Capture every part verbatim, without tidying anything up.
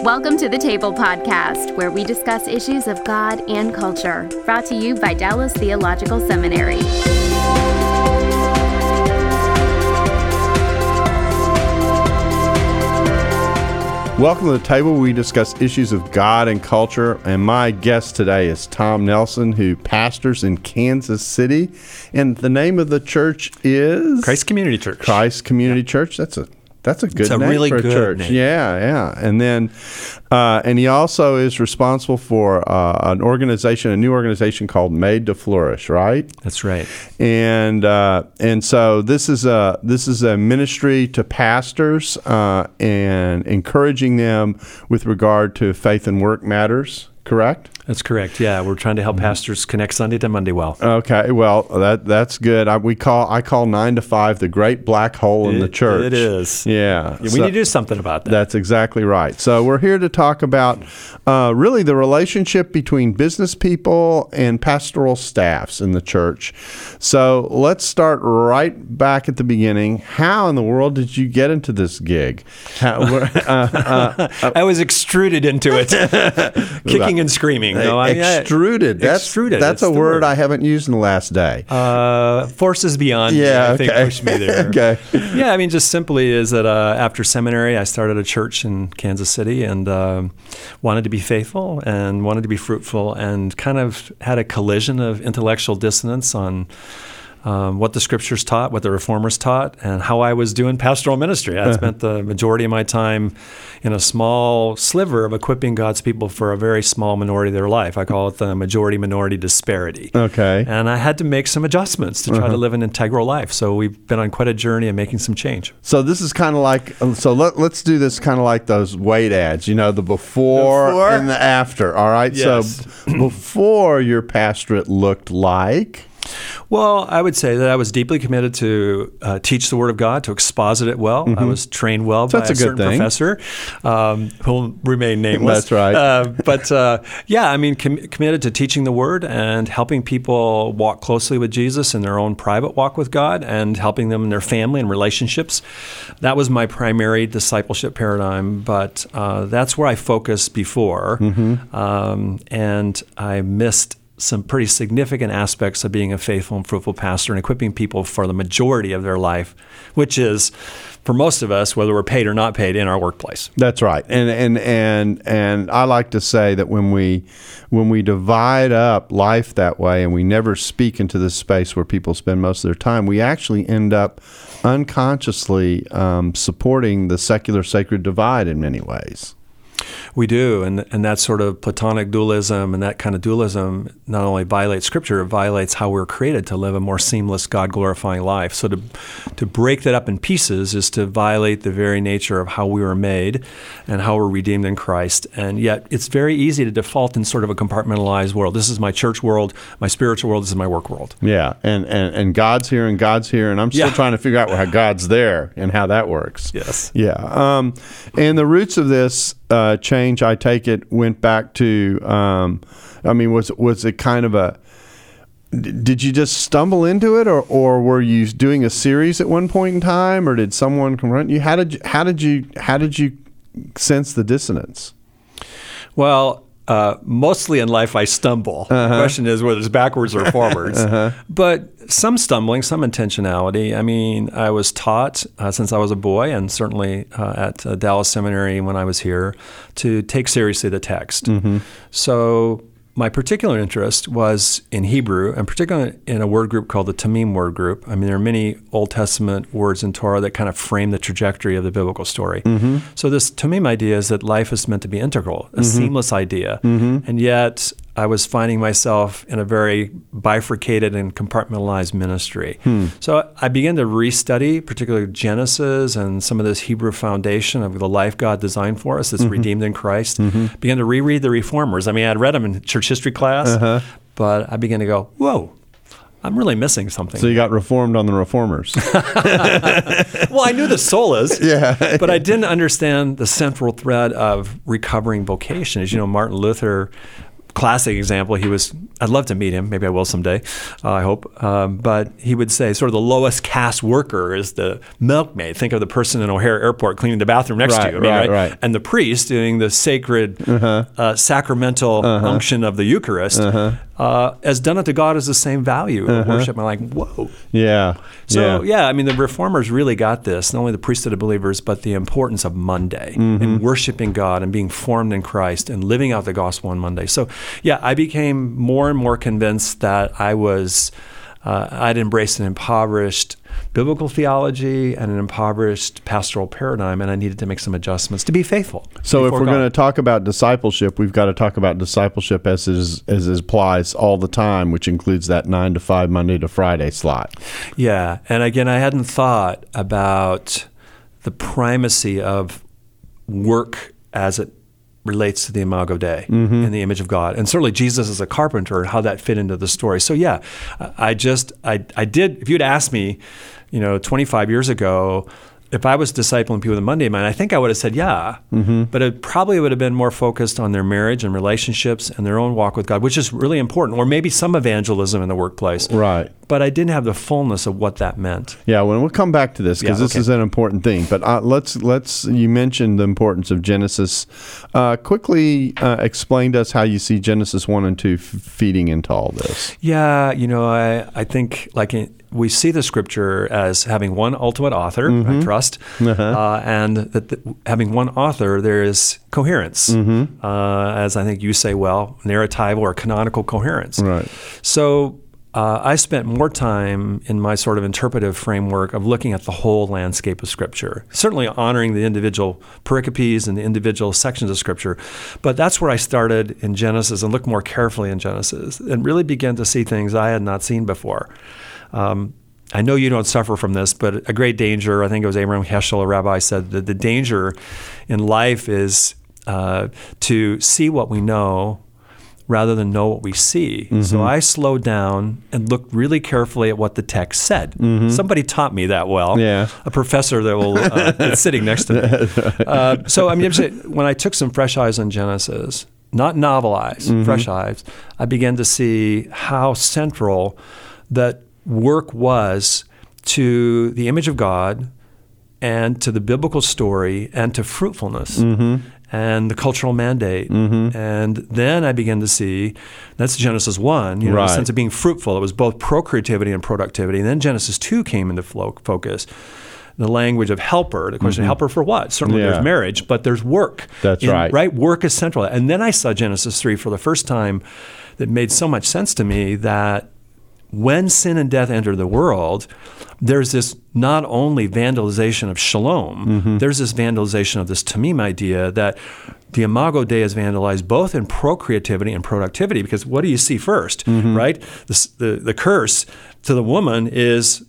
Welcome to the Table Podcast, where we discuss issues of God and culture, brought to you by Dallas Theological Seminary. Welcome to the table where we discuss issues of God and culture, and my guest today is Tom Nelson, who pastors in Kansas City, and the name of the church is Christ Community Church. Christ Community yeah. Church. That's a that's a good it's a name really for a good church. Name. Yeah, yeah. And then, uh, and he also is responsible for uh, an organization, a new organization called Made to Flourish. Right. That's right. And uh, and so this is a this is a ministry to pastors uh, and encouraging them with regard to faith and work matters. Correct? That's correct. Yeah, we're trying to help pastors connect Sunday to Monday well. Okay, well that that's good. I, we call I call nine to five the great black hole in it, the church. It is. Yeah, we so, need to do something about that. That's exactly right. So we're here to talk about uh, really the relationship between business people and pastoral staffs in the church. So let's start right back at the beginning. How in the world did you get into this gig? How, uh, uh, uh, I was extruded into it, kicking and screaming. No, I mean, extruded. I, That's extruded. That's it's a word, word I haven't used in the last day. Uh, forces beyond. Yeah, me, I think okay. pushed me there. Okay. Yeah, I mean, just simply is that uh, after seminary, I started a church in Kansas City and um, wanted to be faithful and wanted to be fruitful, and kind of had a collision of intellectual dissonance on Um, what the scriptures taught, what the reformers taught, and how I was doing pastoral ministry. I spent the majority of my time in a small sliver of equipping God's people for a very small minority of their life. I call it the majority-minority disparity. Okay. And I had to make some adjustments to try uh-huh. to live an integral life. So we've been on quite a journey of making some change. So this is kind of like, so let, let's do this kind of like those weight ads, you know, the before, Before? and the after, all right? Yes. So before your pastorate looked like... Well, I would say that I was deeply committed to uh, teach the Word of God, to exposit it well. Mm-hmm. I was trained well so by a, a certain thing. professor um, who will remain nameless. That's right. Uh, but uh, yeah, I mean, com- committed to teaching the Word and helping people walk closely with Jesus in their own private walk with God, and helping them in their family and relationships. That was my primary discipleship paradigm, but uh, that's where I focused before, mm-hmm. um, and I missed some pretty significant aspects of being a faithful and fruitful pastor and equipping people for the majority of their life, which is, for most of us, whether we're paid or not paid, in our workplace. That's right. And and and and I like to say that when we when we divide up life that way and we never speak into this space where people spend most of their time, we actually end up unconsciously um, supporting the secular sacred divide in many ways. We do, and and that sort of Platonic dualism and that kind of dualism not only violates Scripture, it violates how we're created to live a more seamless, God-glorifying life. So to to break that up in pieces is to violate the very nature of how we were made and how we're redeemed in Christ. And yet it's very easy to default in sort of a compartmentalized world. This is my church world, my spiritual world, this is my work world. Yeah, and, and, and God's here and God's here, and I'm still yeah. trying to figure out how God's there and how that works. Yes. Yeah. Um, and the roots of this uh, change, I take it, went back to, um, I mean, was was it kind of a, did you just stumble into it, or, or were you doing a series at one point in time, or did someone confront you? How did you, how did you, how did you sense the dissonance? Well, Uh, mostly in life, I stumble. Uh-huh. The question is whether it's backwards or forwards. uh-huh. But some stumbling, some intentionality. I mean, I was taught uh, since I was a boy, and certainly uh, at uh, Dallas Seminary when I was here, to take seriously the text. Mm-hmm. So my particular interest was in Hebrew, and particularly in a word group called the Tamim word group. I mean, there are many Old Testament words in Torah that kind of frame the trajectory of the biblical story. Mm-hmm. So this Tamim idea is that life is meant to be integral, a mm-hmm. seamless idea. Mm-hmm. And yet I was finding myself in a very bifurcated and compartmentalized ministry. Hmm. So I began to restudy, particularly Genesis and some of this Hebrew foundation of the life God designed for us that's mm-hmm. redeemed in Christ. Mm-hmm. Began to reread the Reformers. I mean, I'd read them in church history class, uh-huh. but I began to go, whoa, I'm really missing something. So you got reformed on the reformers. Well, I knew the solas, yeah. but I didn't understand the central thread of recovering vocation. As you know, Martin Luther classic example, he was, I'd love to meet him. Maybe I will someday, uh, I hope. Um, but he would say sort of the lowest caste worker is the milkmaid. Think of the person in O'Hare Airport cleaning the bathroom next right, to you. I mean, right, right? right. And the priest doing the sacred uh-huh. uh, sacramental uh-huh. unction of the Eucharist uh-huh. uh, as done unto God is the same value of uh-huh. worship. I'm like, whoa. Yeah. So, yeah. yeah, I mean, the Reformers really got this, not only the priesthood of believers, but the importance of Monday mm-hmm. and worshiping God and being formed in Christ and living out the gospel on Monday. So, yeah, I became more and more convinced that I was, uh, I'd embraced an impoverished biblical theology and an impoverished pastoral paradigm, and I needed to make some adjustments to be faithful. So if we're God. going to talk about discipleship, we've got to talk about discipleship as is, as it applies all the time, which includes that nine to five, Monday to Friday slot. Yeah, and again, I hadn't thought about the primacy of work as it relates to the Imago Dei mm-hmm. in the image of God, and certainly Jesus as a carpenter and how that fit into the story. So yeah, I just I I did. If you'd asked me, you know, twenty-five years ago, if I was discipling people with a Monday mind, I think I would have said yeah, mm-hmm. but it probably would have been more focused on their marriage and relationships and their own walk with God, which is really important, or maybe some evangelism in the workplace. Right. But I didn't have the fullness of what that meant. Yeah, well, we'll come back to this because yeah, this okay. is an important thing. But uh, let's let's you mentioned the importance of Genesis. Uh, quickly uh, explain to us how you see Genesis one and two f- feeding into all this. Yeah, you know, I I think like in, we see the Scripture as having one ultimate author, mm-hmm. I trust, uh-huh. uh, and that the, having one author, there is coherence, mm-hmm. uh, as I think you say well, narratival or canonical coherence. Right. So. Uh, I spent more time in my sort of interpretive framework of looking at the whole landscape of Scripture, certainly honoring the individual pericopes and the individual sections of Scripture. But that's where I started in Genesis and looked more carefully in Genesis and really began to see things I had not seen before. Um, I know you don't suffer from this, but a great danger, I think it was Abraham Heschel, a rabbi, said that the danger in life is uh, to see what we know rather than know what we see. Mm-hmm. So I slowed down and looked really carefully at what the text said. Mm-hmm. Somebody taught me that well. Yeah. A professor that will uh, that's sitting next to me. Uh, so I mean, when I took some fresh eyes on Genesis, not novel eyes, mm-hmm. fresh eyes, I began to see how central that work was to the image of God and to the biblical story and to fruitfulness. Mm-hmm. And the cultural mandate. Mm-hmm. And then I began to see, that's Genesis one, you know, right. the sense of being fruitful. It was both procreativity and productivity. And then Genesis two came into flo- focus. The language of helper, the question, mm-hmm. helper for what? Certainly yeah. there's marriage, but there's work. That's in, right. Right? Work is central. And then I saw Genesis three for the first time that made so much sense to me that when sin and death enter the world, there's this not only vandalization of shalom, mm-hmm. there's this vandalization of this tamim idea that the Imago Dei is vandalized both in procreativity and productivity, because what do you see first, mm-hmm. right? The, the, the curse to the woman is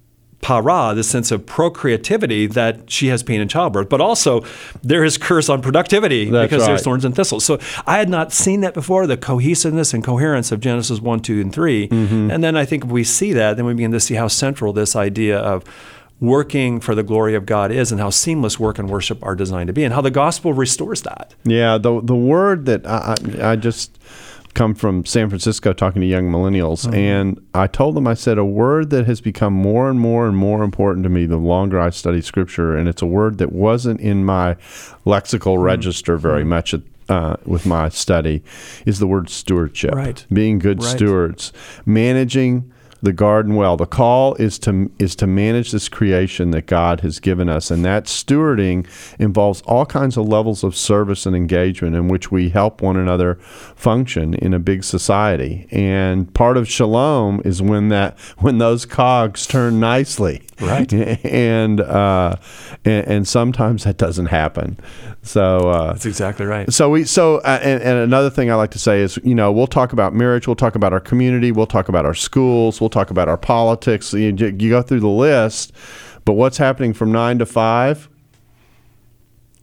para, the sense of procreativity that she has pain in childbirth, but also there is curse on productivity That's because right. there's thorns and thistles. So I had not seen that before, the cohesiveness and coherence of Genesis one, two, and three. Mm-hmm. And then I think if we see that, then we begin to see how central this idea of working for the glory of God is and how seamless work and worship are designed to be and how the gospel restores that. Yeah, the the word that I, I, I just... come from San Francisco talking to young millennials, mm-hmm. and I told them, I said, a word that has become more and more and more important to me the longer I study Scripture, and it's a word that wasn't in my lexical mm-hmm. register very mm-hmm. much at, uh, with my study, is the word stewardship. Right. Being good right. stewards. Managing the garden well. The call is to is to manage this creation that God has given us, and that stewarding involves all kinds of levels of service and engagement in which we help one another function in a big society. And part of shalom is when that when those cogs turn nicely, right? And uh, and, and sometimes that doesn't happen. So uh, that's exactly right. So we so uh, and, and another thing I like to say is, you know, we'll talk about marriage, we'll talk about our community, we'll talk about our schools, we'll talk about our politics. You, you go through the list, but what's happening from nine to five?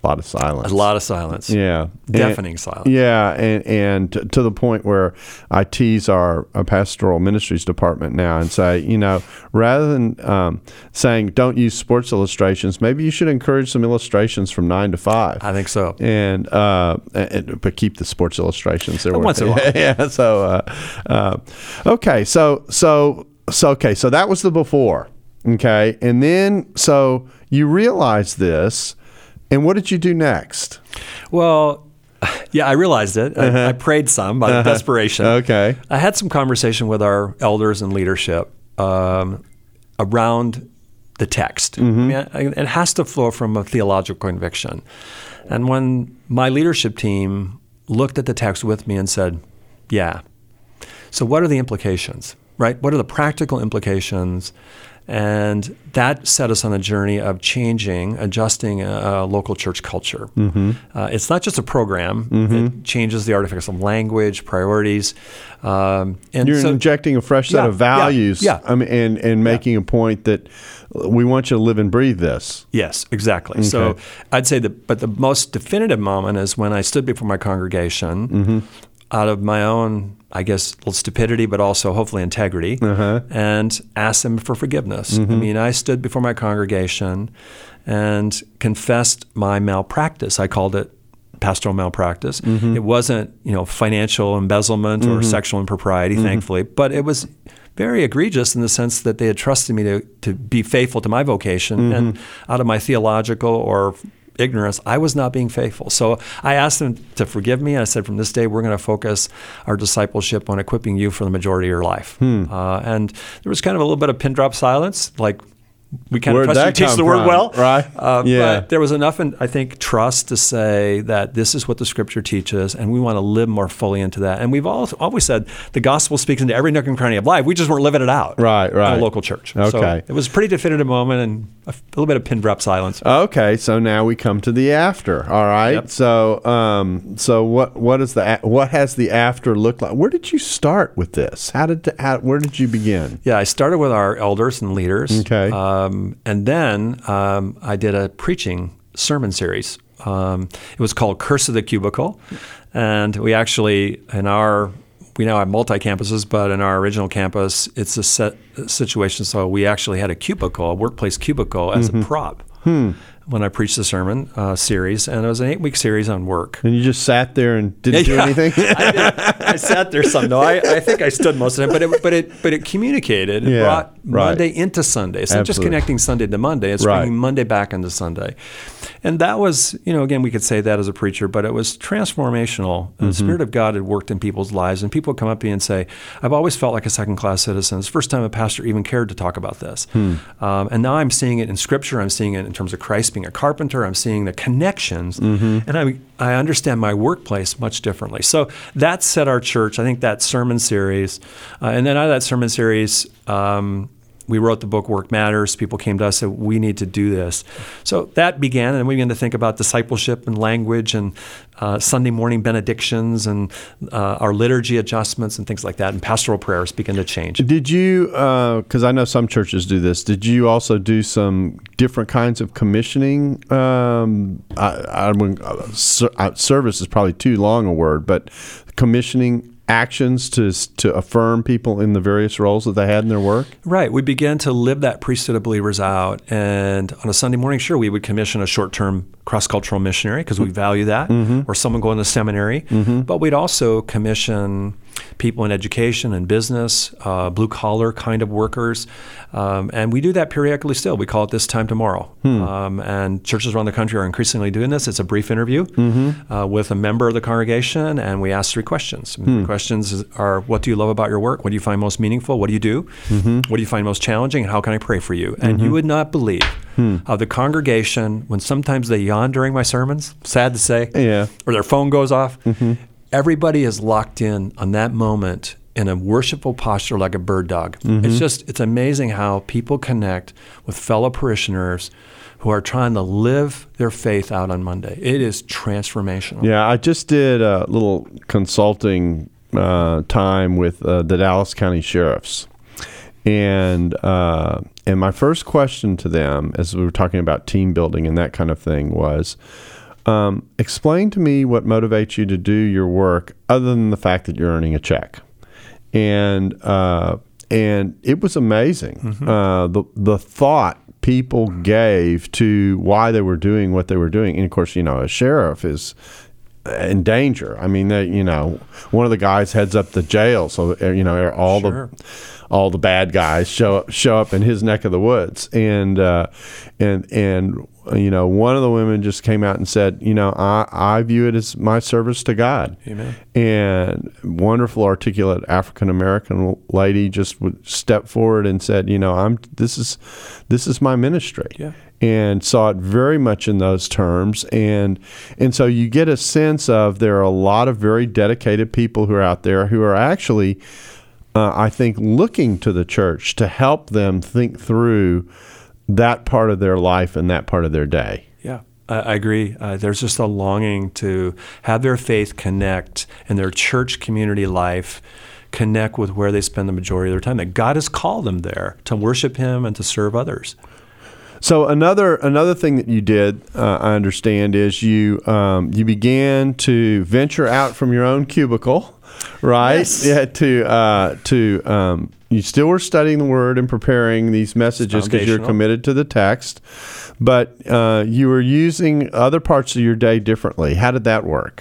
lot of silence. A lot of silence. Yeah. Deafening and, silence. Yeah, and and t- to the point where I tease our, our pastoral ministries department now and say, you know, rather than um, saying don't use sports illustrations, maybe you should encourage some illustrations from nine to five. I think so. And, uh, and but keep the sports illustrations there. Once in a while. Yeah. So, uh, uh, okay. So, so, so, okay. So that was the before. Okay. And then, so you realized this, and what did you do next? Well, yeah, I realized it. I, uh-huh. I prayed some out of uh-huh. desperation. Okay. I had some conversation with our elders and leadership um, around the text. Mm-hmm. I mean, it has to flow from a theological conviction. And when my leadership team looked at the text with me and said, yeah, so what are the implications, right? What are the practical implications? And that set us on a journey of changing, adjusting a, a local church culture. Mm-hmm. Uh, it's not just a program. Mm-hmm. It changes the artifacts of language, priorities. Um, and You're so, injecting a fresh set yeah, of values yeah, yeah. I mean, and, and making yeah. a point that we want you to live and breathe this. Yes, exactly. Okay. So I'd say that, but the most definitive moment is when I stood before my congregation mm-hmm. out of my own, I guess, little stupidity, but also hopefully integrity, uh-huh. and asked them for forgiveness. Mm-hmm. I mean, I stood before my congregation and confessed my malpractice. I called it pastoral malpractice. Mm-hmm. It wasn't, you know, financial embezzlement mm-hmm. or sexual impropriety, mm-hmm. thankfully, but it was very egregious in the sense that they had trusted me to, to be faithful to my vocation, mm-hmm. and out of my theological or ignorance, I was not being faithful. So I asked them to forgive me. I said, from this day, we're going to focus our discipleship on equipping you for the majority of your life. Hmm. Uh, and there was kind of a little bit of pin drop silence, like, we kind Where'd of trust you teach the word from? well. Right. Uh, yeah. But there was enough, in, I think, trust to say that this is what the Scripture teaches, and we want to live more fully into that. And we've all, always said the gospel speaks into every nook and cranny of life. We just weren't living it out. Right, right. In a local church. Okay. So it was a pretty definitive moment and a, a little bit of pin drop silence. Okay, so now we come to the after. All right. Yep. So, um, so what what is the what has the after look like? Where did you start with this? How did how, where did you begin? Yeah, I started with our elders and leaders. Okay. Um, and then Then um, I did a preaching sermon series. Um, it was called Curse of the Cubicle, and we actually in our we now have multi campuses, but in our original campus, it's a set situation. So we actually had a cubicle, a workplace cubicle, as mm-hmm. a prop. Hmm. When I preached the sermon uh, series, and it was an eight-week series on work. And you just sat there and didn't yeah, do anything? I, did. I sat there some. No, I, I think I stood most of the time, but it, but it, but it communicated. It yeah, brought right. Monday into Sunday. It's not just connecting Sunday to Monday. It's right. bringing Monday back into Sunday. And that was, you know, again, we could say that as a preacher, but it was transformational. Mm-hmm. The Spirit of God had worked in people's lives, and people would come up to me and say, I've always felt like a second-class citizen. It's the first time a pastor even cared to talk about this. Hmm. Um, and now I'm seeing it in Scripture. I'm seeing it in terms of Christ being a carpenter. I'm seeing the connections, mm-hmm. and I I understand my workplace much differently. So that set our church. I think that sermon series, uh, and then out of that sermon series, um, we wrote the book Work Matters. People came to us and said, we need to do this. So that began, and we began to think about discipleship and language and uh, Sunday morning benedictions and uh, our liturgy adjustments and things like that, and pastoral prayers began to change. Did you, because uh, I know some churches do this, did you also do some different kinds of commissioning? Um, I, I mean, uh, service is probably too long a word, but commissioning actions to to affirm people in the various roles that they had in their work? Right. We began to live that priesthood of believers out. And on a Sunday morning, sure, we would commission a short-term cross-cultural missionary because we value that, mm-hmm. or someone going to seminary. Mm-hmm. But we'd also commission people in education and business, uh, blue-collar kind of workers. Um, and we do that periodically still. We call it This Time Tomorrow. Hmm. Um, and churches around the country are increasingly doing this. It's a brief interview mm-hmm. uh, with a member of the congregation, and we ask three questions. Hmm. The questions are, what do you love about your work? What do you find most meaningful? What do you do? Mm-hmm. What do you find most challenging? And how can I pray for you? And mm-hmm. you would not believe hmm. how the congregation, when sometimes they yawn during my sermons, sad to say, yeah. or their phone goes off, mm-hmm. everybody is locked in on that moment in a worshipful posture like a bird dog. Mm-hmm. It's just, it's amazing how people connect with fellow parishioners who are trying to live their faith out on Monday. It is transformational. Yeah, I just did a little consulting uh, time with uh, the Dallas County Sheriffs. And uh, and my first question to them, as we were talking about team building and that kind of thing, was, um, explain to me what motivates you to do your work other than the fact that you're earning a check. And uh, and it was amazing, mm-hmm. uh, the the thought people gave to why they were doing what they were doing. And of course, you know, a sheriff is in danger. I mean, they, you know, one of the guys heads up the jail, so you know all sure. the all the bad guys show up show up in his neck of the woods, and uh, and and you know, one of the women just came out and said, you know, I, I view it as my service to God. Amen. And wonderful, articulate African American lady just would step forward and said, you know, I'm this is this is my ministry. Yeah. And saw it very much in those terms, and and so you get a sense of there are a lot of very dedicated people who are out there who are actually, uh, I think, looking to the church to help them think through that part of their life and that part of their day. Yeah, I, I agree. Uh, there's just a longing to have their faith connect and their church community life connect with where they spend the majority of their time. That God has called them there to worship Him and to serve others. So another another thing that you did, uh, I understand, is you um, you began to venture out from your own cubicle, right? Yes. Yeah. To uh, to um, you still were studying the Word and preparing these messages because you're committed to the text, but uh, you were using other parts of your day differently. How did that work?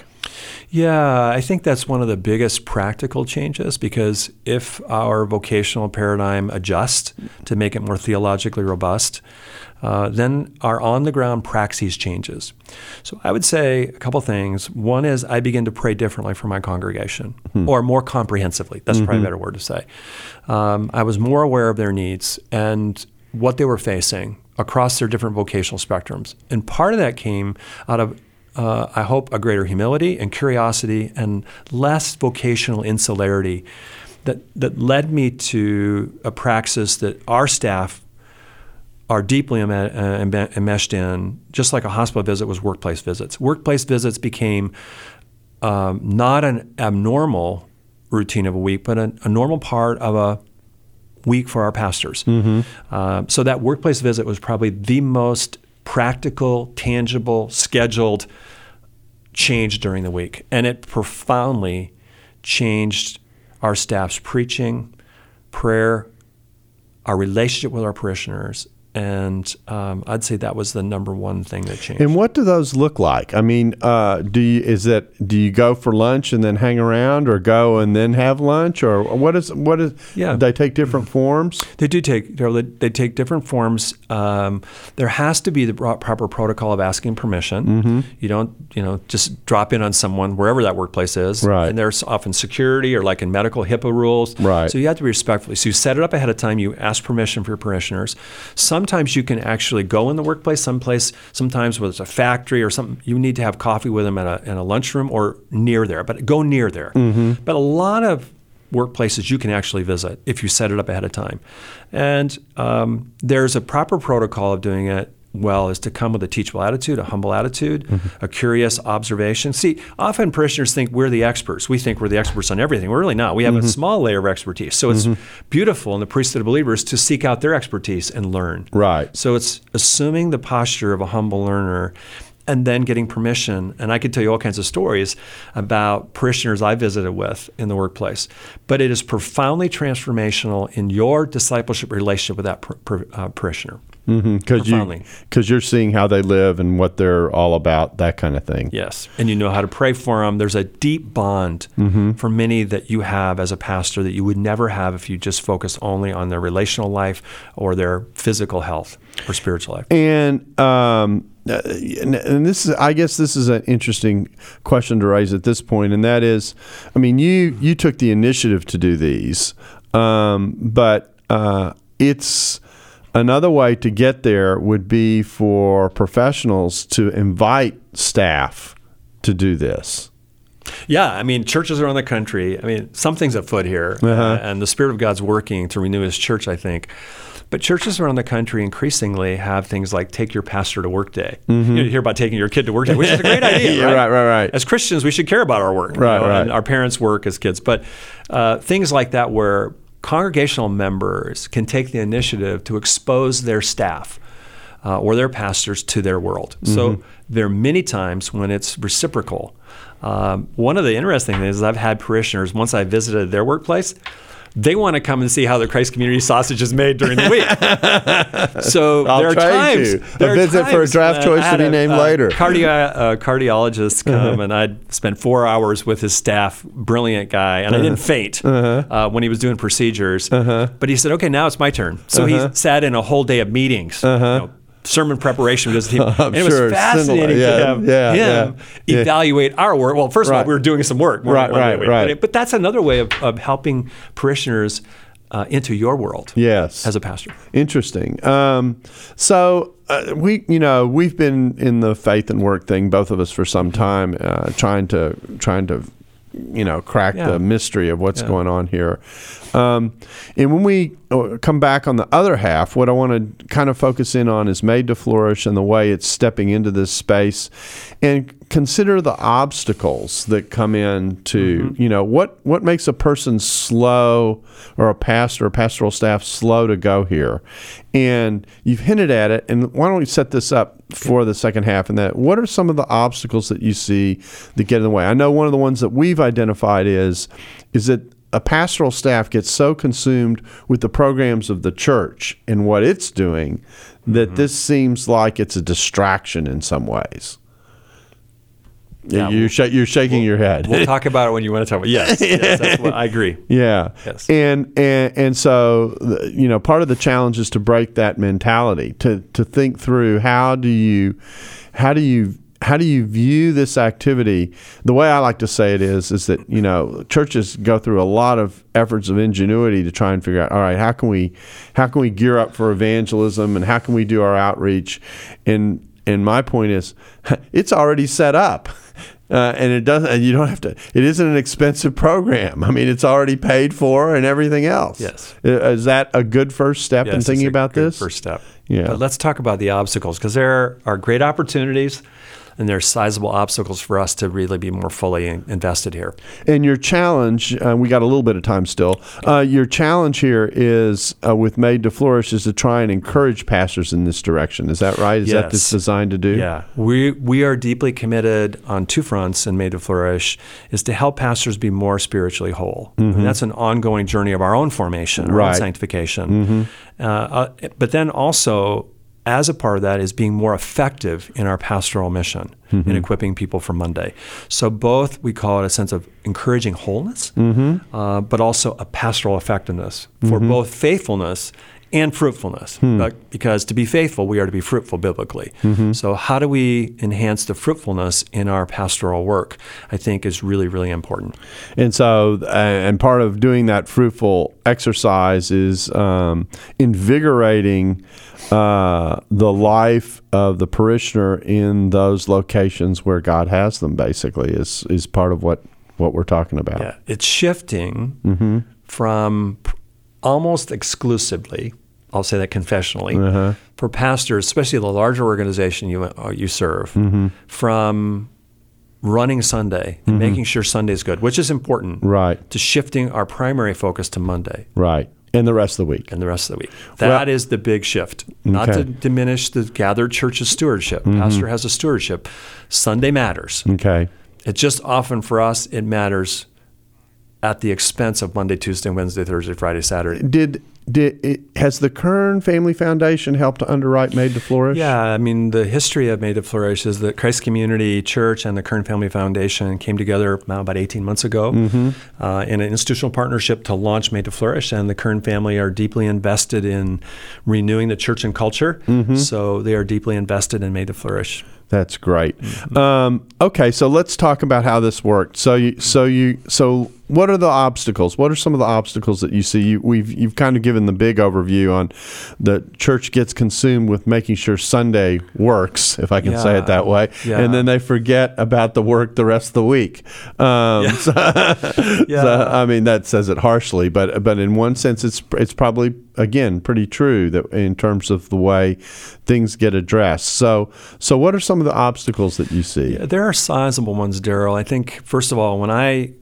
Yeah, I think that's one of the biggest practical changes, because if our vocational paradigm adjusts to make it more theologically robust, uh, then our on-the-ground praxis changes. So I would say a couple things. One is I begin to pray differently for my congregation, hmm. or more comprehensively. That's mm-hmm. probably a better word to say. Um, I was more aware of their needs and what they were facing across their different vocational spectrums. And part of that came out of Uh, I hope a greater humility and curiosity and less vocational insularity that, that led me to a praxis that our staff are deeply em- uh, enmeshed in, just like a hospital visit was workplace visits. Workplace visits became um, not an abnormal routine of a week, but a, a normal part of a week for our pastors. Mm-hmm. Uh, so that workplace visit was probably the most practical, tangible, scheduled change during the week. And it profoundly changed our staff's preaching, prayer, our relationship with our parishioners. And um, I'd say that was the number one thing that changed. And what do those look like? I mean, uh, do you, is that do you go for lunch and then hang around, or go and then have lunch, or what is what is? Yeah, they take different forms. They do take they, they take different forms. Um, there has to be the proper protocol of asking permission. Mm-hmm. You don't you know just drop in on someone wherever that workplace is. Right. And there's often security, or like in medical HIPAA rules. Right. So you have to be respectful. So you set it up ahead of time. You ask permission for your parishioners. Some Sometimes you can actually go in the workplace, someplace, sometimes whether it's a factory or something, you need to have coffee with them at a, in a lunchroom or near there, but go near there. Mm-hmm. But a lot of workplaces you can actually visit if you set it up ahead of time. And um, there's a proper protocol of doing it well, is to come with a teachable attitude, a humble attitude, mm-hmm. a curious observation. See, often parishioners think we're the experts. We think we're the experts on everything. We're really not. We have mm-hmm. a small layer of expertise. So it's mm-hmm. beautiful in the priesthood of believers to seek out their expertise and learn. Right. So it's assuming the posture of a humble learner and then getting permission. And I could tell you all kinds of stories about parishioners I visited with in the workplace. But it is profoundly transformational in your discipleship relationship with that par- par- uh, parishioner. Because mm-hmm. you, because you're seeing how they live and what they're all about, that kind of thing. Yes, and you know how to pray for them. There's a deep bond mm-hmm. for many that you have as a pastor that you would never have if you just focus only on their relational life or their physical health or spiritual life. And um, and this is, I guess, this is an interesting question to raise at this point, and that is, I mean, you you took the initiative to do these, um, but uh, it's. Another way to get there would be for professionals to invite staff to do this. Yeah, I mean, churches around the country, I mean, something's afoot here, uh-huh. uh, and the Spirit of God's working to renew His church, I think. But churches around the country increasingly have things like Take Your Pastor to Work Day. Mm-hmm. You hear about taking your kid to work day, which is a great idea, yeah, right? right? Right, right, As Christians, we should care about our work, right, you know, right. and our parents' work as kids. But uh, things like that where congregational members can take the initiative to expose their staff uh, or their pastors to their world. Mm-hmm. So there are many times when it's reciprocal. Um, one of the interesting things is I've had parishioners, once I visited their workplace, they want to come and see how the Christ Community sausage is made during the week. So I'll there are trade times, you. there A are visit times for a draft choice to be a, named a later. Cardio, a cardiologist come and I'd spent four hours with his staff, brilliant guy, and I didn't faint Uh-huh. uh, when he was doing procedures. Uh-huh. But he said, "Okay, now it's my turn." So Uh-huh. he sat in a whole day of meetings. Uh-huh. You know, sermon preparation with his team. I'm and it sure. was fascinating Yeah, to have yeah, him yeah. evaluate our work. Well, first of Right. all, we were doing some work. more Right, than one right, day a week. right. But, but that's another way of, of helping parishioners uh, into your world Yes. as a pastor. Interesting. Um, so uh, we, you know, we've been in the faith and work thing, both of us, for some time, uh, trying to trying to, you know, crack Yeah. the mystery of what's Yeah. going on here. Um, and when we uh, come back on the other half, what I want to kind of focus in on is Made to Flourish and the way it's stepping into this space, and consider the obstacles that come in to, Mm-hmm. you know, what, what makes a person slow, or a pastor or pastoral staff slow to go here. And you've hinted at it, and why don't we set this up for the second half, and that what are some of the obstacles that you see that get in the way? I know one of the ones that we've identified is, is that a pastoral staff gets so consumed with the programs of the church and what it's doing that mm-hmm. this seems like it's a distraction in some ways. Yeah, you're, sh- you're shaking we'll, your head. We'll talk about it when you want to talk about it. Yes, yes that's what, I agree. Yeah. Yes. And, and and so, you know, part of the challenge is to break that mentality, to to think through how do you how do you how do you view this activity? The way I like to say it is is that, you know, churches go through a lot of efforts of ingenuity to try and figure out, all right, how can we how can we gear up for evangelism, and how can we do our outreach? And and my point is, it's already set up. Uh, and it doesn't. And you don't have to. It isn't an expensive program. I mean, it's already paid for and everything else. Yes. Is that a good first step yes, in thinking about good this? First step. Yeah. But let's talk about the obstacles, because there are great opportunities, and there's sizable obstacles for us to really be more fully in, invested here. And your challenge, uh, we got a little bit of time still. Uh, your challenge here is uh, with Made to Flourish is to try and encourage pastors in this direction. Is that right? Is yes. that this designed to do? Yeah, we we are deeply committed on two fronts in Made to Flourish, is to help pastors be more spiritually whole. Mm-hmm. And that's an ongoing journey of our own formation, our right. own sanctification. Mm-hmm. Uh, uh, but then also, as a part of that, is being more effective in our pastoral mission, mm-hmm. in equipping people for Monday. So both, we call it a sense of encouraging wholeness, mm-hmm. uh, but also a pastoral effectiveness for mm-hmm. both faithfulness and fruitfulness. Hmm. But because to be faithful, we are to be fruitful biblically. Mm-hmm. So how do we enhance the fruitfulness in our pastoral work, I think is really, really important. And so, uh, and part of doing that fruitful exercise is um, invigorating uh, the life of the parishioner in those locations where God has them, basically, is is part of what, what we're talking about. Yeah, it's shifting mm-hmm. from almost exclusively, I'll say that confessionally, uh-huh. for pastors, especially the larger organization you uh, you serve, mm-hmm. from running Sunday and mm-hmm. making sure Sunday's good, which is important, right, to shifting our primary focus to Monday. Right. And the rest of the week. And the rest of the week. That well, is the big shift. Not okay. to diminish the gathered church's stewardship. Mm-hmm. Pastor has a stewardship. Sunday matters. Okay. It just often for us, it matters at the expense of Monday, Tuesday, Wednesday, Thursday, Friday, Saturday. Did did it, has the Kern Family Foundation helped to underwrite Made to Flourish? Yeah, I mean, the history of Made to Flourish is that Christ Community Church and the Kern Family Foundation came together now about eighteen months ago mm-hmm. uh, in an institutional partnership to launch Made to Flourish, and the Kern family are deeply invested in renewing the church and culture, mm-hmm. so they are deeply invested in Made to Flourish. That's great. Mm-hmm. Um, okay, so let's talk about how this worked. So, you, so you, so what are the obstacles? What are some of the obstacles that you see? You, we've you've kind of given the big overview on the church gets consumed with making sure Sunday works, if I can yeah. say it that way, yeah. and then they forget about the work the rest of the week. Um, yeah. So, yeah. so, I mean, that says it harshly, but but in one sense, it's it's probably again pretty true that in terms of the way things get addressed. So so what are some of the obstacles that you see? Yeah, there are sizable ones, Daryl. I think, first of all, when I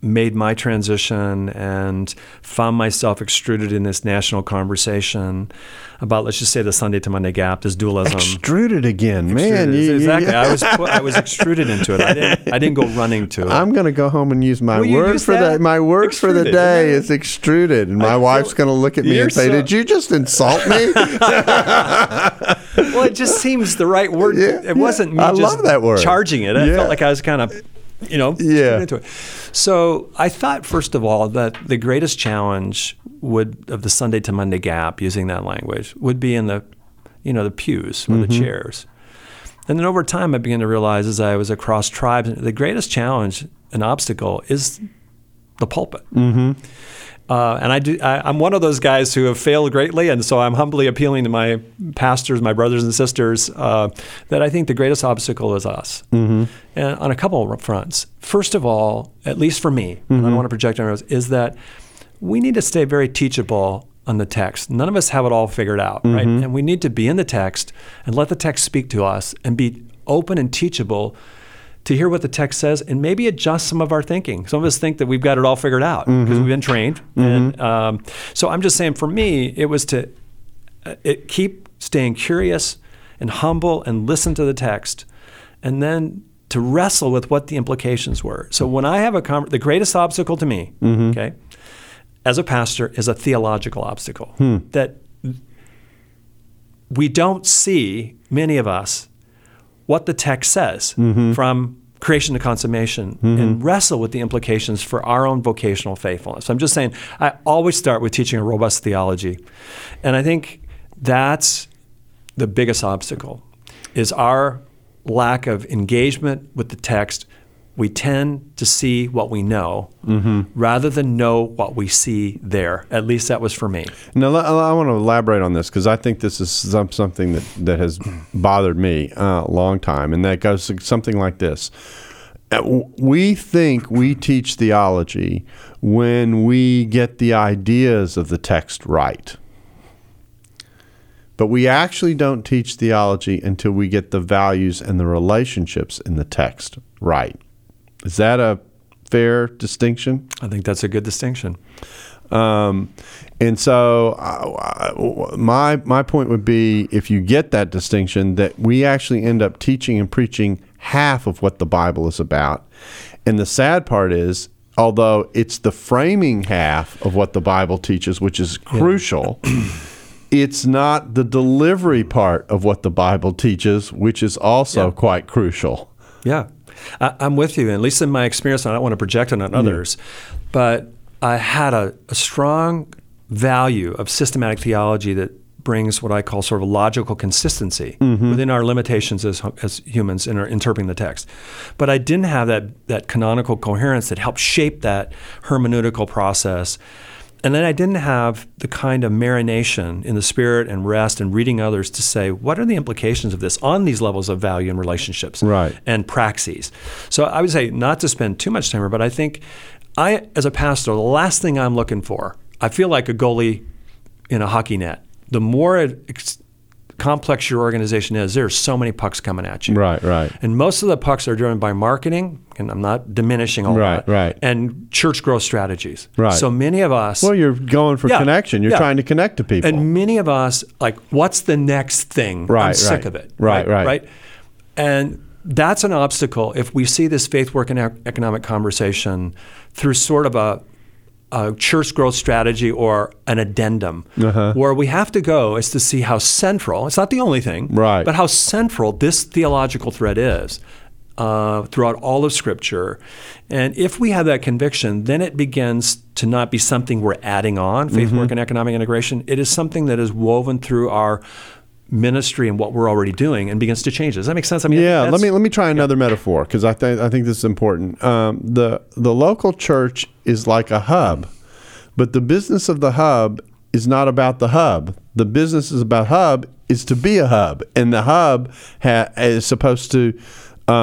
made my transition and found myself extruded in this national conversation about, let's just say, the Sunday to Monday gap, this dualism. Extruded again, Extruded. man. You, exactly. You, I was put, I was extruded into it. I didn't I didn't go running to it. I'm going to go home and use my Will you word use for that? the my word Extruded. for the day Yeah. is extruded, and my I wife's feel- going to look at me You're and say, so- "Did you just insult me?" Well, it just seems the right word. Yeah, it wasn't me I just love that word. charging it. I Yeah. felt like I was kind of, you know, Yeah. into it. So I thought, first of all, that the greatest challenge would of the Sunday to Monday gap, using that language, would be in the, you know, the pews or Mm-hmm. the chairs. And then over time, I began to realize as I was across tribes, the greatest challenge and obstacle is the pulpit. Mm-hmm. Uh, and I do, I, I'm one of those guys who have failed greatly, and so I'm humbly appealing to my pastors, my brothers and sisters, uh, that I think the greatest obstacle is us, Mm-hmm. and on a couple of fronts. First of all, at least for me, Mm-hmm. and I don't want to project on others, is that we need to stay very teachable on the text. None of us have it all figured out, right? Mm-hmm. And we need to be in the text and let the text speak to us and be open and teachable to hear what the text says and maybe adjust some of our thinking. Some of us think that we've got it all figured out because Mm-hmm. we've been trained. And um, so I'm just saying, for me, it was to uh, it, keep staying curious and humble and listen to the text, and then to wrestle with what the implications were. So when I have a con- the greatest obstacle to me, Mm-hmm. okay, as a pastor, is a theological obstacle Hmm. that we don't see, many of us, what the text says Mm-hmm. from creation to consummation, and wrestle with the implications for our own vocational faithfulness. I'm just saying, I always start with teaching a robust theology. And I think that's the biggest obstacle, is our lack of engagement with the text. We tend to see what we know rather than know what we see there. At least that was for me. Now, I I want to elaborate on this because I think this is some, something that, that has bothered me uh, a long time, and that goes to something like this. Uh, We think we teach theology when we get the ideas of the text right. But we actually don't teach theology until we get the values and the relationships in the text right. Is that a fair distinction? I think that's a good distinction. Um, and so uh, my my point would be, if you get that distinction, that we actually end up teaching and preaching half of what the Bible is about. And the sad part is, although it's the framing half of what the Bible teaches, which is crucial, it's not the delivery part of what the Bible teaches, which is also Yeah. quite crucial. Yeah, I, I'm with you. At least in my experience, and I don't want to project it on others, but I had a, a strong value of systematic theology that brings what I call sort of logical consistency within our limitations as as humans in our interpreting the text. But I didn't have that that canonical coherence that helped shape that hermeneutical process. And then I didn't have the kind of marination in the spirit and rest and reading others to say, what are the implications of this on these levels of value and relationships Right. and praxis? So I would say, not to spend too much time here, but I think I, as a pastor, the last thing I'm looking for, I feel like a goalie in a hockey net. The more ex- complex your organization is, there are so many pucks coming at you. Right, right. And most of the pucks are driven by marketing, and I'm not diminishing all Right, that, right. and church growth strategies. Right. So many of us... Well, you're going for Yeah, connection. You're yeah. trying to connect to people. And many of us, like, what's the next thing? Right, I'm sick right. of it. Right, right. Right. And that's an obstacle if we see this faith, work, and ec- economic conversation through sort of a, a church growth strategy or an addendum, Uh-huh. where we have to go is to see how central, it's not the only thing, Right. but how central this theological thread is uh, throughout all of Scripture. And if we have that conviction, then it begins to not be something we're adding on, faith, Mm-hmm. work, and economic integration. It is something that is woven through our ministry and what we're already doing and begins to change. Does that make sense? I mean, Yeah, let that's- me let me try another metaphor because I think I think this is important. Um, the the local church is like a hub, but the business of the hub is not about the hub. The business is about hub is to be a hub, and the hub ha- is supposed to um,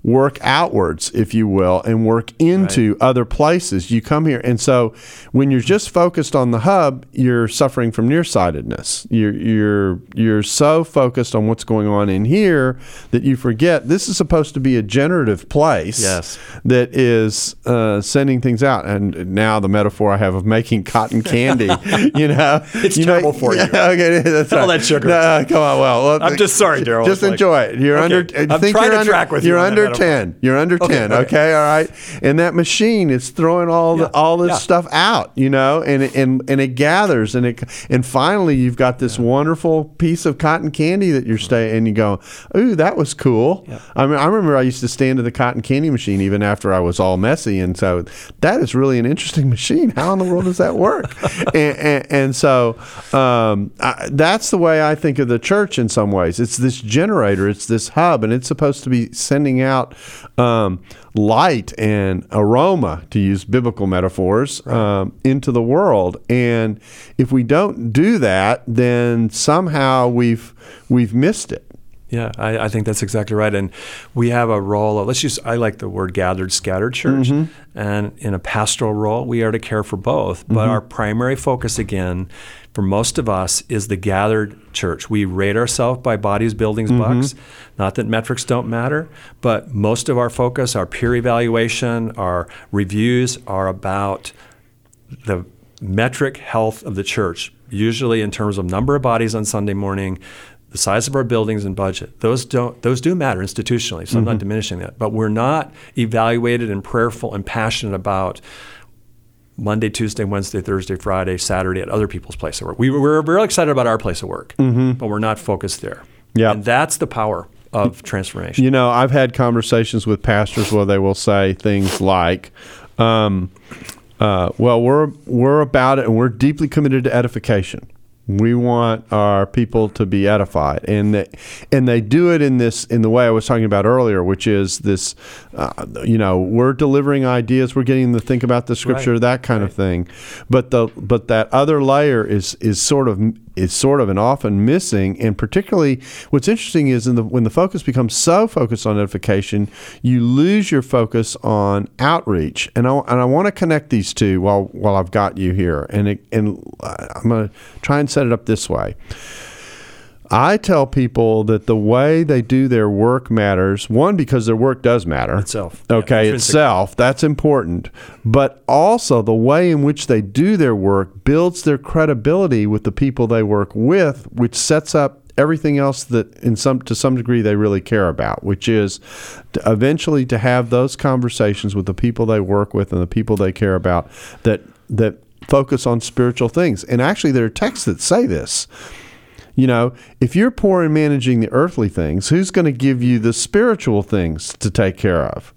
work outwards, if you will, and work into Right. other places. You come here, and so when you're just focused on the hub, you're suffering from nearsightedness. You're you're you're so focused on what's going on in here that you forget this is supposed to be a generative place Yes. that is uh, sending things out. And now the metaphor I have of making cotton candy, you know, It's you terrible know, for you. yeah, okay, that's All right. that sugar. No, come on. Well, well I'm just sorry, Daryl. Just It's like- enjoy it. You're Okay. under. I'm think trying you're to under, track with you You're on that under metaphor. ten. You're under Okay, ten. okay. Okay, all right. And that machine is throwing all Yeah, the all this yeah. stuff out, you know, and it, and and it gathers, and it and finally you've got this wonderful piece of cotton candy that you're staying, and you go, ooh, that was cool. Yeah. I mean, I remember I used to stand at the cotton candy machine even after I was all messy, and so that is really an interesting machine. How in the world does that work? and, and, and so um, I, that's the way I think of the church in some ways. It's this generator, it's this hub, and it's supposed to be sending out um, light and aroma, to use biblical metaphors, um, into the world. And if we don't do that, then somehow we've we've missed it. Yeah, I, I think that's exactly right. And we have a role of, let's use, I like the word gathered, scattered church. Mm-hmm. And in a pastoral role, we are to care for both. But Mm-hmm. our primary focus, again, for most of us, is the gathered church. We rate ourselves by bodies, buildings, Mm-hmm. bucks. Not that metrics don't matter, but most of our focus, our peer evaluation, our reviews are about the metric health of the church, usually in terms of number of bodies on Sunday morning, the size of our buildings and budget. Those don't those do matter institutionally, so I'm not diminishing that. But we're not evaluated and prayerful and passionate about Monday, Tuesday, Wednesday, Thursday, Friday, Saturday at other people's place of work. We, we're really excited about our place of work, but we're not focused there. Yep. And that's the power of transformation. You know, I've had conversations with pastors where they will say things like, um, uh, well, we're we're about it, and we're deeply committed to edification. We want our people to be edified, and they, and they do it in this in the way I was talking about earlier, which is this, uh, you know, we're delivering ideas, we're getting them to think about the scripture, Right. that kind Right. of thing. But the but that other layer is is sort of is sort of and often missing, and particularly what's interesting is in the when the focus becomes so focused on edification, you lose your focus on outreach. And I and I want to connect these two while while I've got you here, and it, and I'm going to try and set it up this way. I tell people that the way they do their work matters. One, because their work does matter. Itself. Yeah, Okay, intrinsic. itself. That's important. But also the way in which they do their work builds their credibility with the people they work with, which sets up everything else that in some to some degree they really care about, which is to eventually to have those conversations with the people they work with and the people they care about that that focus on spiritual things. And actually there are texts that say this. You know, if you're poor in managing the earthly things, who's going to give you the spiritual things to take care of?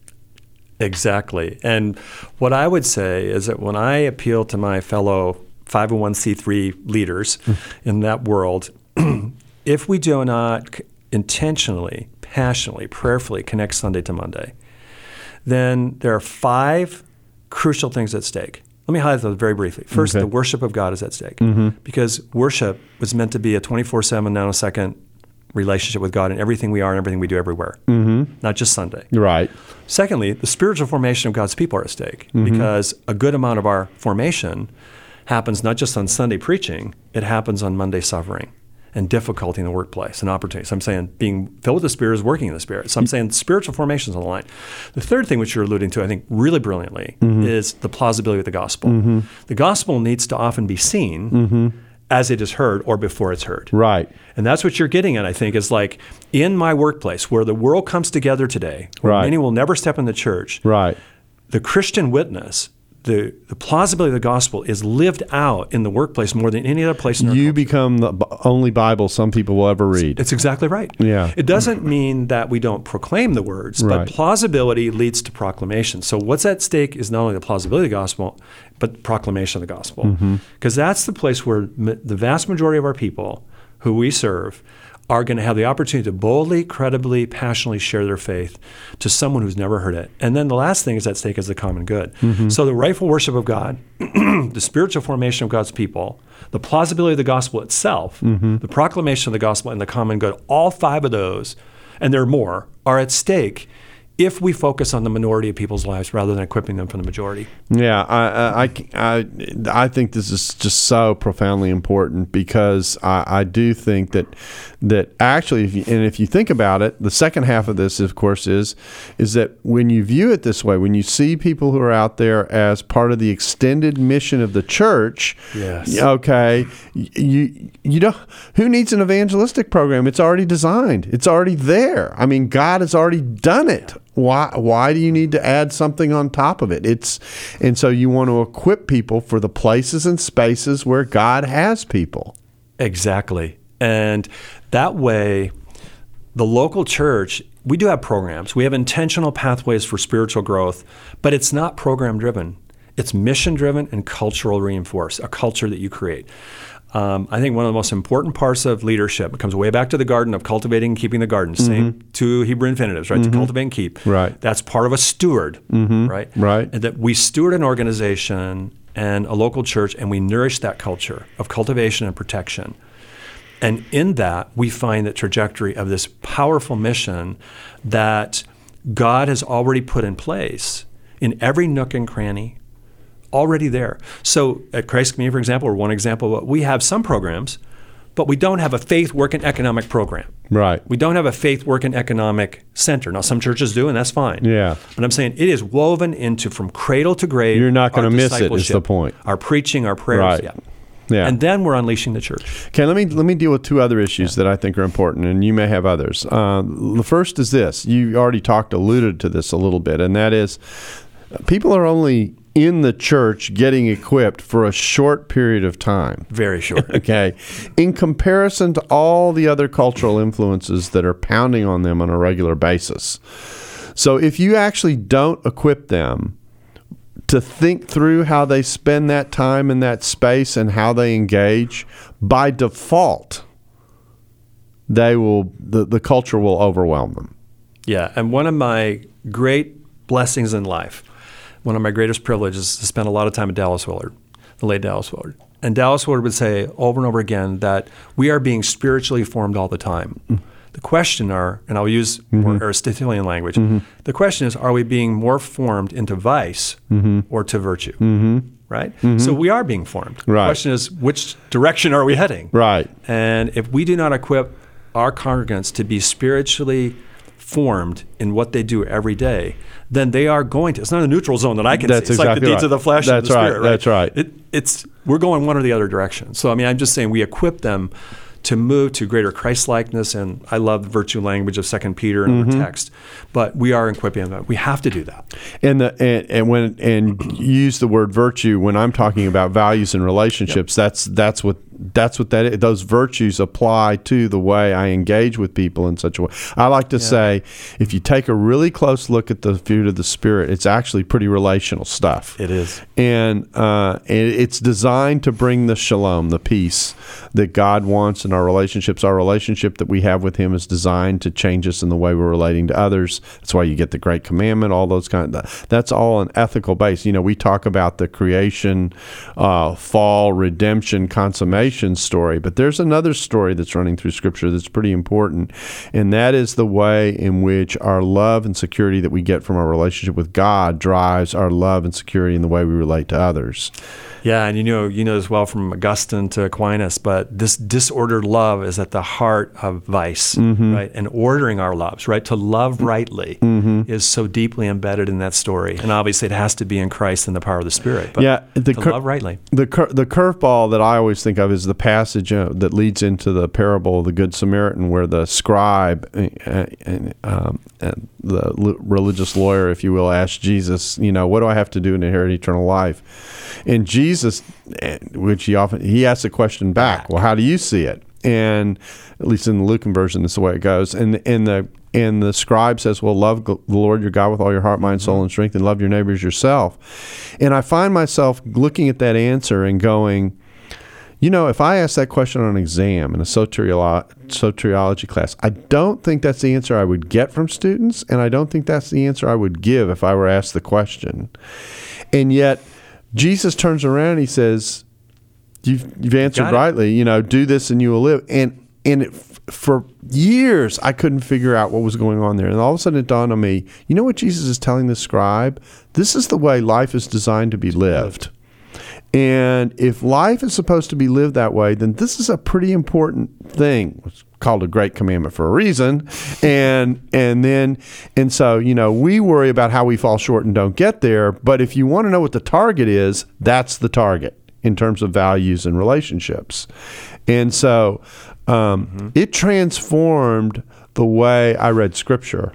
Exactly. And what I would say is that when I appeal to my fellow five oh one c three leaders in that world, if we do not c- intentionally, passionately, prayerfully connect Sunday to Monday, then there are five crucial things at stake. Let me highlight those very briefly. First, Okay. the worship of God is at stake, Mm-hmm. because worship was meant to be a twenty-four seven nanosecond relationship with God in everything we are and everything we do everywhere, mm-hmm. not just Sunday. Right. Secondly, the spiritual formation of God's people are at stake, Mm-hmm. because a good amount of our formation happens not just on Sunday preaching, it happens on Monday suffering and difficulty in the workplace and opportunity. So I'm saying being filled with the Spirit is working in the Spirit. So I'm saying spiritual formation is on the line. The third thing, which you're alluding to, I think really brilliantly, Mm-hmm. is the plausibility of the gospel. The gospel needs to often be seen Mm-hmm. as it is heard or before it's heard. Right. And that's what you're getting at, I think, is like in my workplace where the world comes together today, where Right. many will never step in the church, Right. the Christian witness, the, the plausibility of the gospel is lived out in the workplace more than any other place in our You culture. become the b- only Bible some people will ever read. It's exactly right. Yeah. It doesn't mean that we don't proclaim the words, Right. but plausibility leads to proclamation. So what's at stake is not only the plausibility of the gospel, but proclamation of the gospel. Mm-hmm. Because that's the place where m- the vast majority of our people who we serve are going to have the opportunity to boldly, credibly, passionately share their faith to someone who's never heard it. And then the last thing is at stake is the common good. Mm-hmm. So the rightful worship of God, the spiritual formation of God's people, the plausibility of the gospel itself, Mm-hmm. the proclamation of the gospel, and the common good, all five of those, and there are more, are at stake if we focus on the minority of people's lives rather than equipping them for the majority. Yeah, I, I, I, I think this is just so profoundly important because I, I do think that that actually, if you, and if you think about it, the second half of this, of course, is is that when you view it this way, when you see people who are out there as part of the extended mission of the church, yes. okay, you you don't. Who needs an evangelistic program? It's already designed. It's already there. I mean, God has already done it. Why why do you need to add something on top of it? It's and so you want to equip people for the places and spaces where God has people. Exactly. And that way, the local church, we do have programs. We have intentional pathways for spiritual growth, but it's not program driven. It's mission driven and cultural reinforced, a culture that you create. Um, I think one of the most important parts of leadership, it comes way back to the garden of cultivating and keeping the garden. Mm-hmm. Same two Hebrew infinitives, right? Mm-hmm. To cultivate and keep. Right. That's part of a steward, mm-hmm. right? Right. And that we steward an organization and a local church, and we nourish that culture of cultivation and protection. And in that, we find the trajectory of this powerful mission that God has already put in place in every nook and cranny, already there. So at Christ Community, for example, or one example, we have some programs, but we don't have a faith, work, and economic program. Right. We don't have a faith, work, and economic center. Now, some churches do, and that's fine. Yeah. But I'm saying it is woven into from cradle to grave. You're not going to miss it, is the point. Our preaching, our prayers. Right. Yeah. Yeah. And then we're unleashing the church. Okay, let me let me deal with two other issues yeah. that I think are important, and you may have others. Uh, the first is this. You already talked, alluded to this a little bit, and that is people are only in the church getting equipped for a short period of time. Very short. Okay. In comparison to all the other cultural influences that are pounding on them on a regular basis. So if you actually don't equip them to think through how they spend that time in that space and how they engage, by default, they will the, the culture will overwhelm them. Yeah, and one of my great blessings in life, one of my greatest privileges is to spend a lot of time with Dallas Willard, the late Dallas Willard. And Dallas Willard would say over and over again that we are being spiritually formed all the time. Mm. The question are, and I'll use mm-hmm. more Aristotelian language, mm-hmm. the question is, are we being more formed into vice mm-hmm. or to virtue? Mm-hmm. Right? Mm-hmm. So we are being formed. Right. The question is, which direction are we heading? Right. And if we do not equip our congregants to be spiritually formed in what they do every day, then they are going to, it's not a neutral zone that I can That's see. It's exactly like the deeds right. of the flesh That's and the right. spirit. Right? That's right. It, it's, we're going one or the other direction. So, I mean, I'm just saying we equip them to move to greater Christ-likeness, and I love the virtue language of Second Peter and mm-hmm. our text, but we are equipping them. We have to do that. And the and, and when and use the word virtue when I'm talking about values and relationships. Yep. That's that's what that's what that is. Those virtues apply to the way I engage with people in such a way. I like to yeah. say, if you take a really close look at the fruit of the Spirit, it's actually pretty relational stuff. It is, and uh, and it's designed to bring the shalom, the peace that God wants in our relationships. Our relationship that we have with Him is designed to change us in the way we're relating to others. That's why you get the Great Commandment, all those kind of, that's all an ethical base. You know, we talk about the creation, uh, fall, redemption, consummation story, but there's another story that's running through Scripture that's pretty important, and that is the way in which our love and security that we get from our relationship with God drives our love and security in the way we relate to others. Yeah, and you know, you know as well from Augustine to Aquinas, but this disordered love is at the heart of vice, mm-hmm. right? And ordering our loves, right? To love rightly mm-hmm. is so deeply embedded in that story, and obviously it has to be in Christ and the power of the Spirit. But yeah, the to cur- love rightly. The cur- the curveball that I always think of is the passage uh, that leads into the parable of the Good Samaritan, where the scribe uh, and um, and the l- religious lawyer, if you will, asked Jesus, you know, what do I have to do to inherit eternal life? And Jesus, which he often, he asks a question back, well, how do you see it? And at least in the Lucan version, that's the way it goes. And, and the and the scribe says, well, love the Lord your God with all your heart, mind, soul, and strength, and love your neighbor as yourself. And I find myself looking at that answer and going, you know, if I ask that question on an exam in a soteriolo- soteriology class, I don't think that's the answer I would get from students, and I don't think that's the answer I would give if I were asked the question. And yet, Jesus turns around and he says, you've, you've answered rightly, you know, do this and you will live. And and it, for years, I couldn't figure out what was going on there. And all of a sudden it dawned on me, you know what Jesus is telling the scribe? This is the way life is designed to be lived. And if life is supposed to be lived that way, then this is a pretty important thing. It's called a great commandment for a reason. And and then, and so, you know, we worry about how we fall short and don't get there. But if you want to know what the target is, that's the target in terms of values and relationships. And so um, mm-hmm. it transformed the way I read Scripture.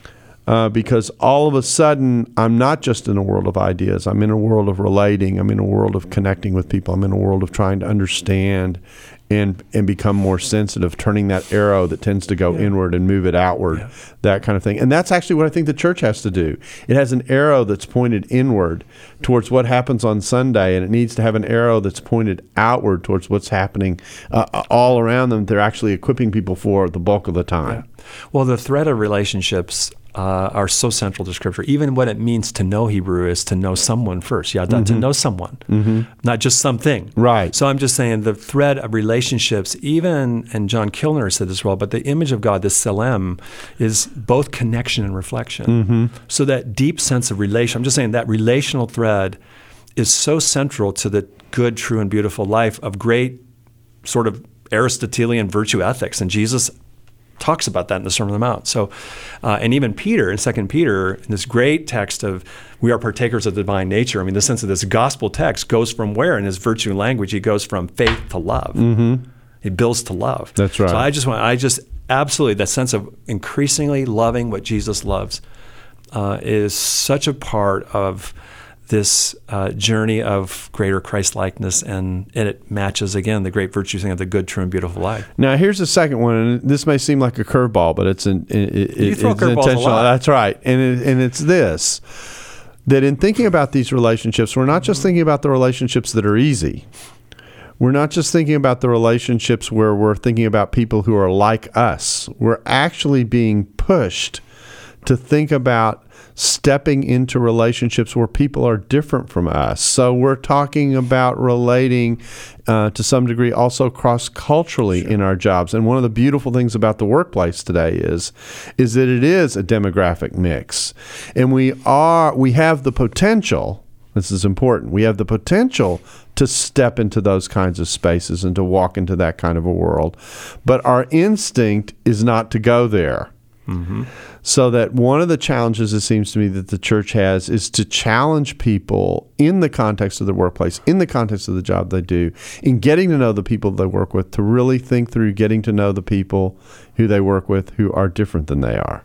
Uh, because all of a sudden, I'm not just in a world of ideas. I'm in a world of relating. I'm in a world of connecting with people. I'm in a world of trying to understand and and become more sensitive, turning that arrow that tends to go yeah. inward and move it outward, yeah. that kind of thing. And that's actually what I think the church has to do. It has an arrow that's pointed inward towards what happens on Sunday, and it needs to have an arrow that's pointed outward towards what's happening uh, all around them. They're actually equipping people for the bulk of the time. Yeah. Well, the thread of relationships Uh, are so central to Scripture. Even what it means to know Hebrew is to know someone first. Yeah, mm-hmm. to know someone, mm-hmm. not just something. Right. So I'm just saying the thread of relationships, even, and John Kilner said this well, but the image of God, this Selem, is both connection and reflection. Mm-hmm. So that deep sense of relation, I'm just saying that relational thread is so central to the good, true, and beautiful life of great sort of Aristotelian virtue ethics. And Jesus talks about that in the Sermon on the Mount. So, uh, and even Peter in Second Peter, in this great text of we are partakers of the divine nature. I mean, the sense of this gospel text goes from where in his virtue language? He goes from faith to love. Mm-hmm. He builds to love. That's right. So I just want, I just absolutely that sense of increasingly loving what Jesus loves uh, is such a part of this uh, journey of greater Christ-likeness, and, and it matches, again, the great virtue thing of the good, true, and beautiful life. Now, here's the second one, and this may seem like a curveball, but it's, an, it, you it, throw it's curveballs intentional. A lot. That's right. And, it, and it's this, that in thinking about these relationships, we're not just thinking about the relationships that are easy. We're not just thinking about the relationships where we're thinking about people who are like us. We're actually being pushed to think about stepping into relationships where people are different from us. So we're talking about relating uh, to some degree also cross-culturally sure. in our jobs. And one of the beautiful things about the workplace today is is that it is a demographic mix. And we are we have the potential, this is important, we have the potential to step into those kinds of spaces and to walk into that kind of a world. But our instinct is not to go there. Mm-hmm. So that one of the challenges, it seems to me, that the church has is to challenge people in the context of the workplace, in the context of the job they do, in getting to know the people they work with, to really think through getting to know the people who they work with who are different than they are.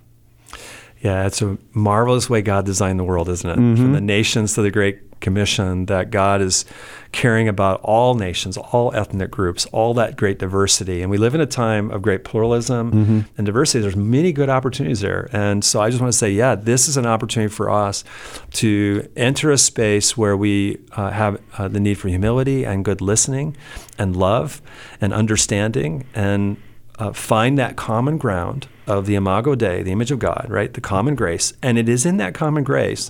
Yeah, it's a marvelous way God designed the world, isn't it? Mm-hmm. From the nations to the Great Commission, that God is caring about all nations, all ethnic groups, all that great diversity. And we live in a time of great pluralism mm-hmm. and diversity. There's many good opportunities there. And so I just want to say, yeah, this is an opportunity for us to enter a space where we uh, have uh, the need for humility and good listening and love and understanding, and uh, find that common ground of the Imago Dei, the image of God, right? The common grace. And it is in that common grace,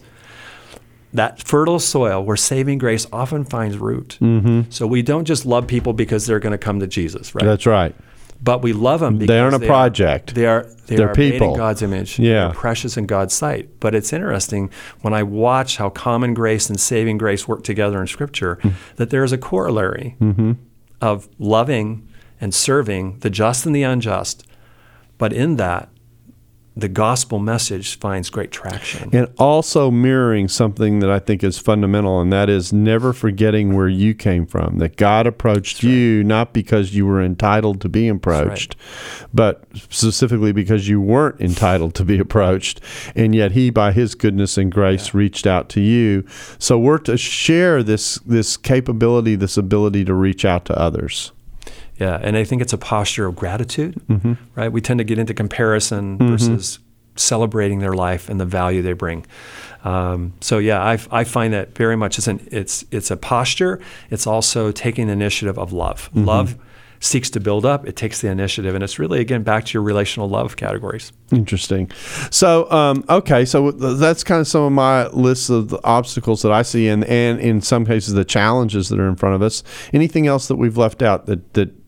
that fertile soil where saving grace often finds root. Mm-hmm. So we don't just love people because they're going to come to Jesus, right? That's right. But we love them because they aren't a they project. Are, they are they they're are people. made in God's image. Yeah. They're precious in God's sight. But it's interesting when I watch how common grace and saving grace work together in Scripture, mm-hmm. that there is a corollary mm-hmm. of loving and serving the just and the unjust. But in that, the gospel message finds great traction. And also mirroring something that I think is fundamental, and that is never forgetting where you came from, that God approached right. you not because you were entitled to be approached, right. but specifically because you weren't entitled to be approached, and yet he, by his goodness and grace, yeah. reached out to you. So we're to share this this capability, this ability to reach out to others. Yeah, and I think it's a posture of gratitude, mm-hmm. right? We tend to get into comparison mm-hmm. versus celebrating their life and the value they bring. Um, so yeah, I, I find that very much it's an it's it's a posture. It's also taking the initiative of love. Mm-hmm. Love seeks to build up. It takes the initiative, and it's really, again, back to your relational love categories. Interesting. So, um, okay, so that's kind of some of my lists of the obstacles that I see, and and in some cases the challenges that are in front of us. Anything else that we've left out that that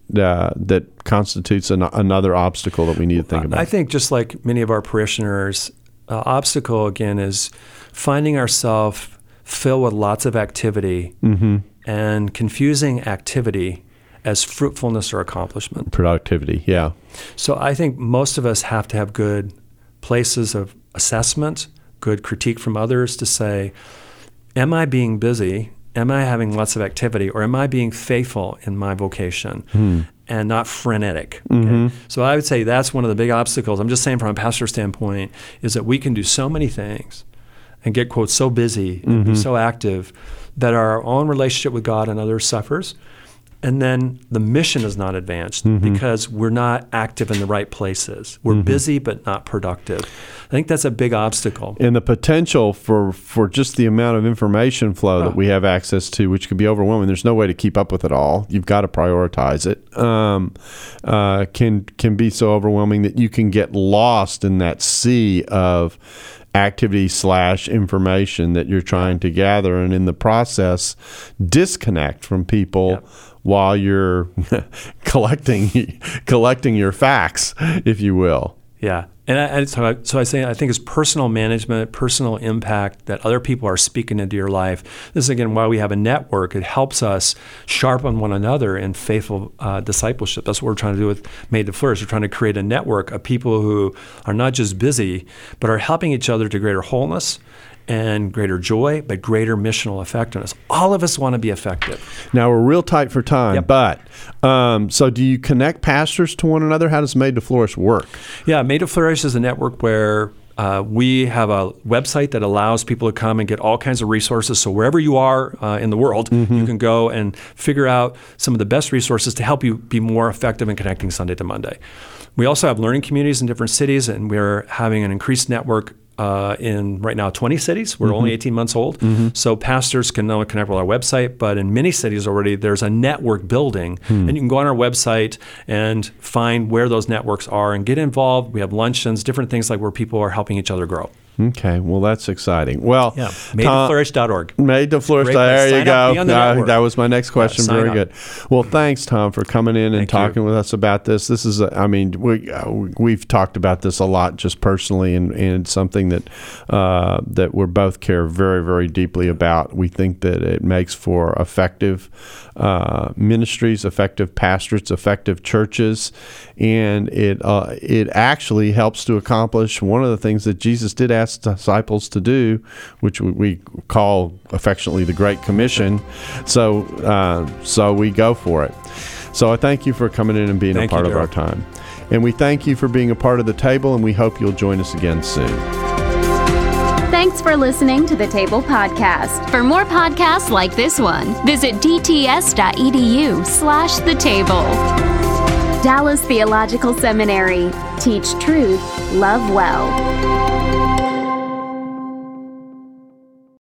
uh, that constitutes an, another obstacle that we need to think about? I think just like many of our parishioners, uh, obstacle again is finding ourselves filled with lots of activity mm-hmm. and confusing activity as fruitfulness or accomplishment. Productivity, yeah. So I think most of us have to have good places of assessment, good critique from others to say, am I being busy? Am I having lots of activity? Or am I being faithful in my vocation hmm. and not frenetic? Okay? Mm-hmm. So I would say that's one of the big obstacles. I'm just saying from a pastor standpoint is that we can do so many things and get, quote, so busy and mm-hmm. be so active that our own relationship with God and others suffers. And then the mission is not advanced mm-hmm. because we're not active in the right places. We're mm-hmm. busy but not productive. I think that's a big obstacle. And the potential for, for just the amount of information flow oh. that we have access to, which can be overwhelming. There's no way to keep up with it all. You've got to prioritize it. Um, uh, can can be so overwhelming that you can get lost in that sea of activity slash information that you're trying to gather, and in the process disconnect from people yep. while you're collecting collecting your facts, if you will. Yeah. And, I, and so, I, so I say I think it's personal management, personal impact that other people are speaking into your life. This is, again, why we have a network. It helps us sharpen one another in faithful uh, discipleship. That's what we're trying to do with Made to Flourish. We're trying to create a network of people who are not just busy, but are helping each other to greater wholeness and greater joy, but greater missional effectiveness. All of us want to be effective. Now, we're real tight for time, yep. but um, so do you connect pastors to one another? How does Made to Flourish work? Yeah, Made to Flourish is a network where uh, we have a website that allows people to come and get all kinds of resources. So wherever you are uh, in the world, mm-hmm. you can go and figure out some of the best resources to help you be more effective in connecting Sunday to Monday. We also have learning communities in different cities, and we're having an increased network Uh, in right now twenty cities. We're mm-hmm. only eighteen months old. Mm-hmm. So pastors can not only connect with our website, but in many cities already there's a network building. Mm. And you can go on our website and find where those networks are and get involved. We have luncheons, different things like where people are helping each other grow. Okay, well, that's exciting. Well, yeah. made to flourish dot org. Made to Flourish. There you go. Uh, that was my next question. Yeah, Very good. Well, thanks, Tom, for coming in and Thank talking you. with us about this. This is, a, I mean, we uh, we've talked about this a lot, just personally, and, and something that uh, that we both care very, very deeply about. We think that it makes for effective uh, ministries, effective pastorates, effective churches, and it uh, it actually helps to accomplish one of the things that Jesus did ask disciples to do, which we call affectionately the Great Commission. So uh, so we go for it. So I thank you for coming in and being thank a part you, of our time. And we thank you for being a part of the table, and we hope you'll join us again soon. Thanks for listening to the Table Podcast. For more podcasts like this one, visit dts.edu slash the table. Dallas Theological Seminary. Teach truth, love well.